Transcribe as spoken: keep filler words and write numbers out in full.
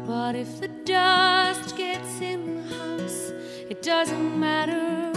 But if the dust gets in the house, it doesn't matter